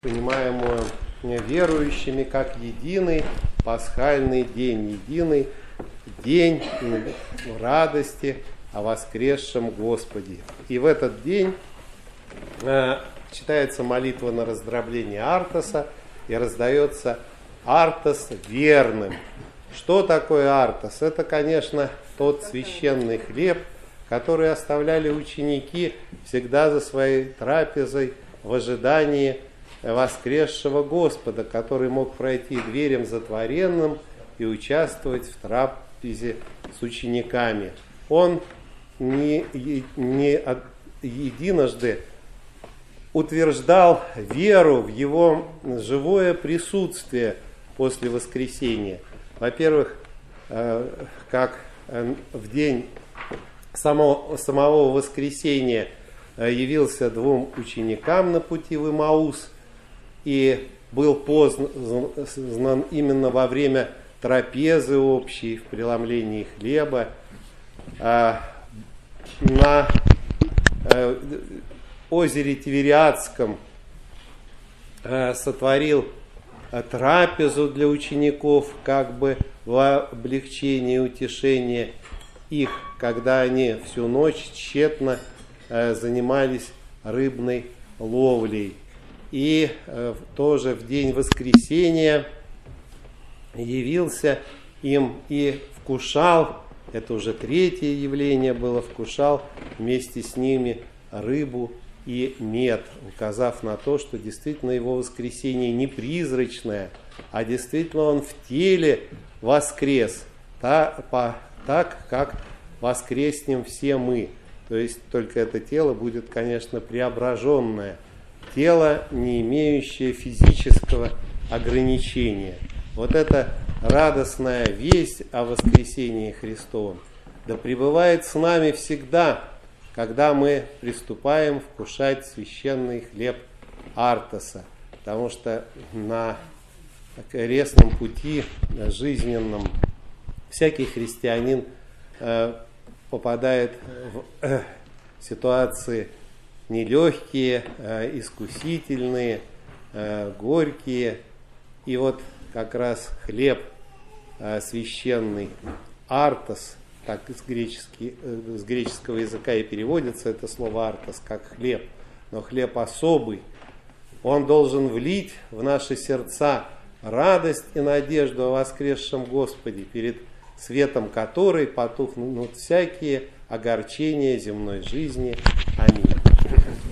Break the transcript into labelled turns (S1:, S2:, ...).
S1: понимаемую верующими как единый пасхальный день, единый день радости о воскресшем Господе. И в этот день читается молитва на раздробление Артоса и раздается Артос верным. Что такое Артос? Это, конечно, тот священный хлеб, который оставляли ученики всегда за своей трапезой в ожидании воскресшего Господа, который мог пройти дверям затворенным и участвовать в трапезе с учениками. Он не единожды утверждал веру в его живое присутствие после воскресения. Во-первых, как в день самого воскресения явился двум ученикам на пути в Имаус и был познан именно во время трапезы общей в преломлении хлеба. На озере Тивериадском сотворил трапезу для учеников, как бы во облегчение и утешение их, когда они всю ночь тщетно занимались рыбной ловлей. И тоже в день воскресения явился им и вкушал, это уже третье явление было, вкушал вместе с ними рыбу и мед, указав на то, что действительно его воскресение не призрачное, а действительно он в теле воскрес, так как воскреснем все мы. То есть только это тело будет, конечно, преображенное, тело, не имеющее физического ограничения. Вот эта радостная весть о воскресении Христовом да пребывает с нами всегда, когда мы приступаем вкушать священный хлеб Артоса, потому что на крестном пути жизненном всякий христианин попадает в ситуации нелегкие, искусительные, горькие. И вот как раз хлеб священный Артос, так с греческого языка и переводится это слово Артос как хлеб, но хлеб особый. Он должен влить в наши сердца радость и надежду о воскресшем Господе, перед светом которой потухнут всякие огорчения земной жизни. Аминь.